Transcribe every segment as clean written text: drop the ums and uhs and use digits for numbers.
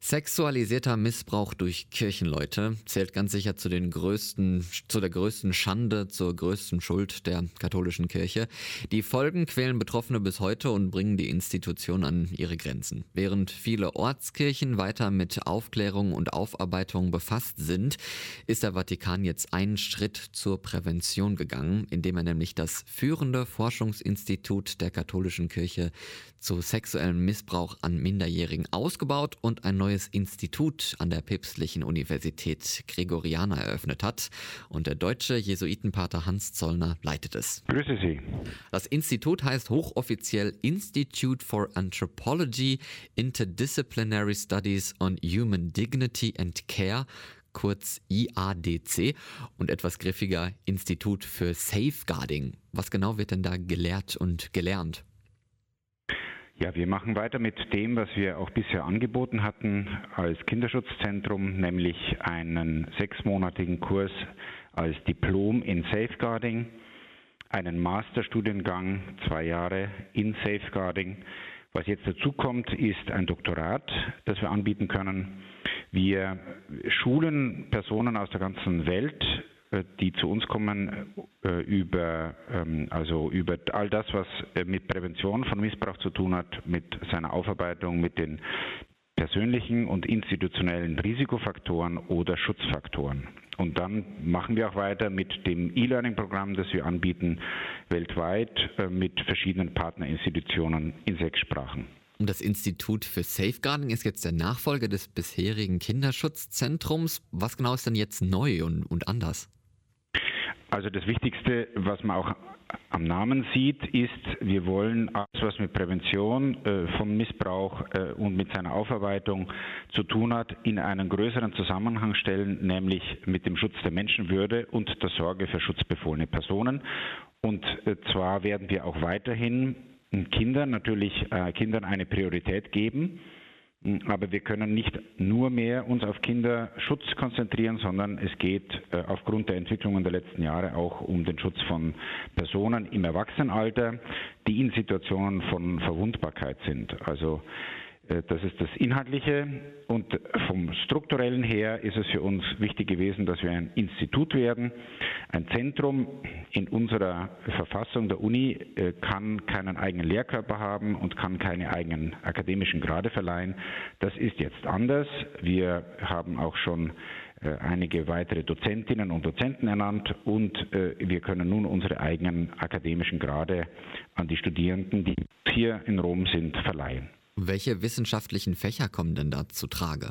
Sexualisierter Missbrauch durch Kirchenleute zählt ganz sicher zu der größten Schande, zur größten Schuld der katholischen Kirche. Die Folgen quälen Betroffene bis heute und bringen die Institution an ihre Grenzen. Während viele Ortskirchen weiter mit Aufklärung und Aufarbeitung befasst sind, ist der Vatikan jetzt einen Schritt zur Prävention gegangen, indem er nämlich das führende Forschungsinstitut der katholischen Kirche zu sexuellem Missbrauch an Minderjährigen ausgebaut und ein neues Institut an der Päpstlichen Universität Gregoriana eröffnet hat. Und der deutsche Jesuitenpater Hans Zollner leitet es. Grüße Sie. Das Institut heißt hochoffiziell Institute for Anthropology, Interdisciplinary Studies on Human Dignity and Care, kurz IADC, und etwas griffiger Institut für Safeguarding. Was genau wird denn da gelehrt und gelernt? Ja, wir machen weiter mit dem, was wir auch bisher angeboten hatten als Kinderschutzzentrum, nämlich einen 6-monatigen Kurs als Diplom in Safeguarding, einen Masterstudiengang 2 Jahre in Safeguarding. Was jetzt dazu kommt, ist ein Doktorat, das wir anbieten können. Wir schulen Personen aus der ganzen Welt, die zu uns kommen, über all das, was mit Prävention von Missbrauch zu tun hat, mit seiner Aufarbeitung, mit den persönlichen und institutionellen Risikofaktoren oder Schutzfaktoren. Und dann machen wir auch weiter mit dem E-Learning-Programm, das wir anbieten, weltweit mit verschiedenen Partnerinstitutionen in 6 Sprachen. Und das Institut für Safeguarding ist jetzt der Nachfolger des bisherigen Kinderschutzzentrums. Was genau ist denn jetzt neu und anders? Also das Wichtigste, was man auch am Namen sieht, ist, wir wollen alles, was mit Prävention von Missbrauch und mit seiner Aufarbeitung zu tun hat, in einen größeren Zusammenhang stellen, nämlich mit dem Schutz der Menschenwürde und der Sorge für schutzbefohlene Personen. Und zwar werden wir auch weiterhin Kindern eine Priorität geben. Aber wir können nicht nur mehr uns auf Kinderschutz konzentrieren, sondern es geht aufgrund der Entwicklungen der letzten Jahre auch um den Schutz von Personen im Erwachsenenalter, die in Situationen von Verwundbarkeit sind. Also das ist das Inhaltliche, und vom Strukturellen her ist es für uns wichtig gewesen, dass wir ein Institut werden. Ein Zentrum in unserer Verfassung der Uni kann keinen eigenen Lehrkörper haben und kann keine eigenen akademischen Grade verleihen. Das ist jetzt anders. Wir haben auch schon einige weitere Dozentinnen und Dozenten ernannt, und wir können nun unsere eigenen akademischen Grade an die Studierenden, die hier in Rom sind, verleihen. Welche wissenschaftlichen Fächer kommen denn da zu Trage?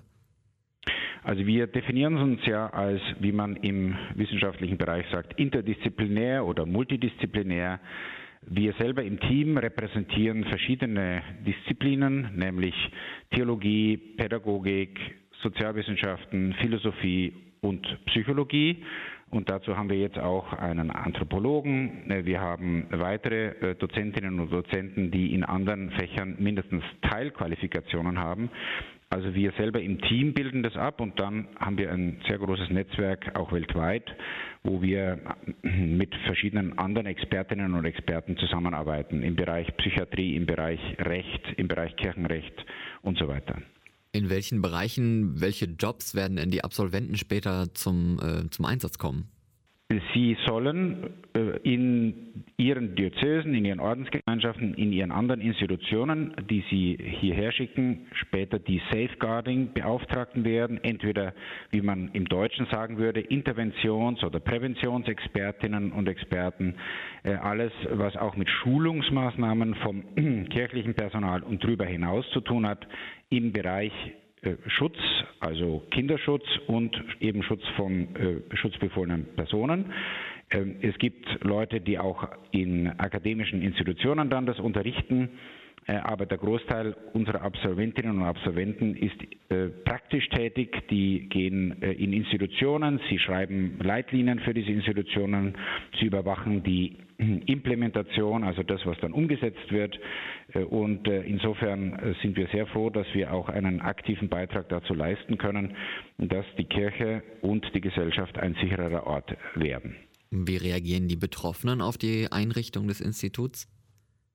Also wir definieren uns ja als, wie man im wissenschaftlichen Bereich sagt, interdisziplinär oder multidisziplinär. Wir selber im Team repräsentieren verschiedene Disziplinen, nämlich Theologie, Pädagogik, Sozialwissenschaften, Philosophie und Psychologie. Und dazu haben wir jetzt auch einen Anthropologen. Wir haben weitere Dozentinnen und Dozenten, die in anderen Fächern mindestens Teilqualifikationen haben. Also wir selber im Team bilden das ab, und dann haben wir ein sehr großes Netzwerk auch weltweit, wo wir mit verschiedenen anderen Expertinnen und Experten zusammenarbeiten im Bereich Psychiatrie, im Bereich Recht, im Bereich Kirchenrecht und so weiter. In welchen Bereichen, welche Jobs werden denn die Absolventen später zum Einsatz kommen? Sie sollen in ihren Diözesen, in ihren Ordensgemeinschaften, in ihren anderen Institutionen, die sie hierher schicken, später die Safeguarding-Beauftragten werden, entweder, wie man im Deutschen sagen würde, Interventions- oder Präventionsexpertinnen und Experten, alles, was auch mit Schulungsmaßnahmen vom kirchlichen Personal und darüber hinaus zu tun hat, im Bereich Schutz, also Kinderschutz und eben Schutz von schutzbefohlenen Personen. Es gibt Leute, die auch in akademischen Institutionen dann das unterrichten, aber der Großteil unserer Absolventinnen und Absolventen ist praktisch tätig. Die gehen in Institutionen, sie schreiben Leitlinien für diese Institutionen, sie überwachen die Implementation, also das, was dann umgesetzt wird. Und insofern sind wir sehr froh, dass wir auch einen aktiven Beitrag dazu leisten können, dass die Kirche und die Gesellschaft ein sichererer Ort werden. Wie reagieren die Betroffenen auf die Einrichtung des Instituts?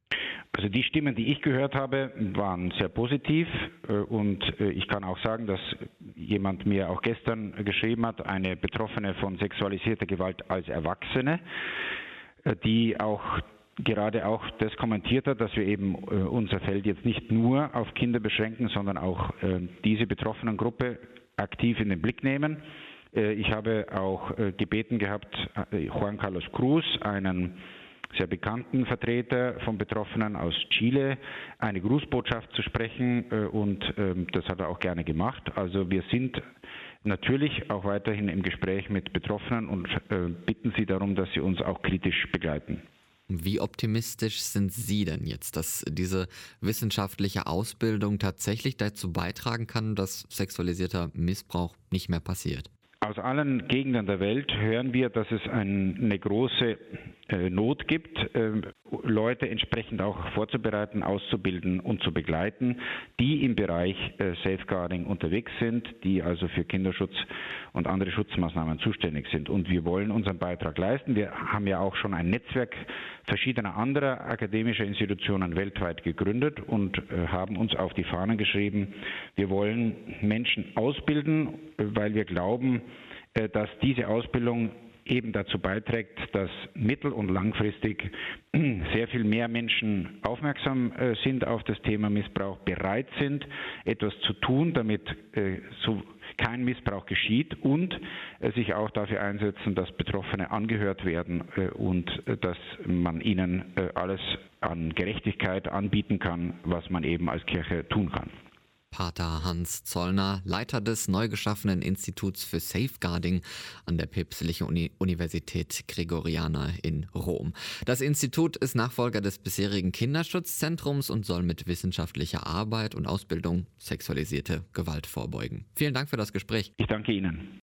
Also die Stimmen, die ich gehört habe, waren sehr positiv und ich kann auch sagen, dass jemand mir auch gestern geschrieben hat, eine Betroffene von sexualisierter Gewalt als Erwachsene, die auch gerade auch das kommentiert hat, dass wir eben unser Feld jetzt nicht nur auf Kinder beschränken, sondern auch diese betroffenen Gruppe aktiv in den Blick nehmen. Ich habe auch gebeten gehabt, Juan Carlos Cruz, einen sehr bekannten Vertreter von Betroffenen aus Chile, eine Grußbotschaft zu sprechen und das hat er auch gerne gemacht. Also wir sind natürlich auch weiterhin im Gespräch mit Betroffenen und bitten Sie darum, dass Sie uns auch kritisch begleiten. Wie optimistisch sind Sie denn jetzt, dass diese wissenschaftliche Ausbildung tatsächlich dazu beitragen kann, dass sexualisierter Missbrauch nicht mehr passiert? Aus allen Gegenden der Welt hören wir, dass es eine große Not gibt, Leute entsprechend auch vorzubereiten, auszubilden und zu begleiten, die im Bereich Safeguarding unterwegs sind, die also für Kinderschutz und andere Schutzmaßnahmen zuständig sind. Und wir wollen unseren Beitrag leisten. Wir haben ja auch schon ein Netzwerk verschiedener anderer akademischer Institutionen weltweit gegründet und haben uns auf die Fahnen geschrieben, wir wollen Menschen ausbilden, weil wir glauben, dass diese Ausbildung eben dazu beiträgt, dass mittel- und langfristig sehr viel mehr Menschen aufmerksam sind auf das Thema Missbrauch, bereit sind, etwas zu tun, damit so kein Missbrauch geschieht und sich auch dafür einsetzen, dass Betroffene angehört werden und dass man ihnen alles an Gerechtigkeit anbieten kann, was man eben als Kirche tun kann. Pater Hans Zollner, Leiter des neu geschaffenen Instituts für Safeguarding an der Päpstlichen Universität Gregoriana in Rom. Das Institut ist Nachfolger des bisherigen Kinderschutzzentrums und soll mit wissenschaftlicher Arbeit und Ausbildung sexualisierte Gewalt vorbeugen. Vielen Dank für das Gespräch. Ich danke Ihnen.